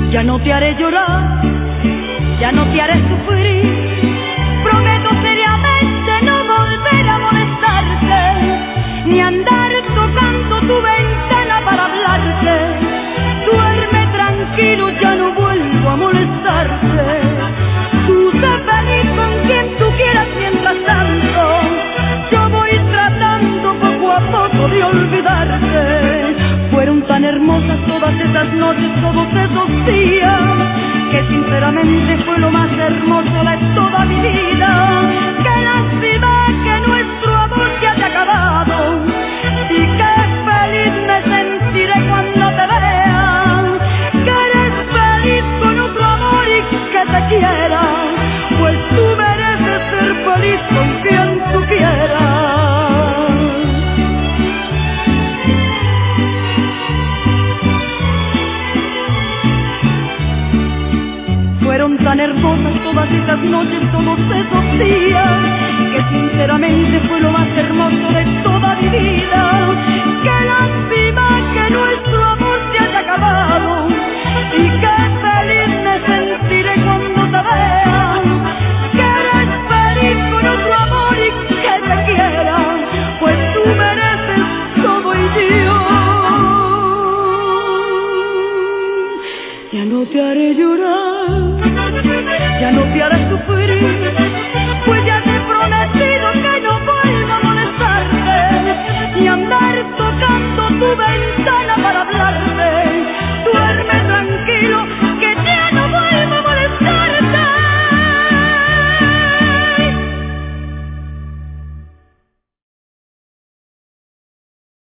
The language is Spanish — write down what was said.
Ya no te haré llorar, ya no te haré sufrir. Prometo seriamente no volver a molestarte, ni andar tocando tu ventana para hablarte. Duerme tranquilo, ya no vuelvo a molestarte. Tú sé feliz con quien tú quieras, mientras tanto yo voy tratando poco a poco de olvidarte. Fueron tan hermosas todas esas noches, todos esos días, que sinceramente fue lo más hermoso de toda mi vida. Qué lástima que nuestro amor ya se ha acabado, y qué feliz me sentiré cuando te vea que eres feliz con otro amor y que te quiera, pues tú mereces ser feliz con quien tú quieras. Fueron tan hermosas todas esas noches, todos esos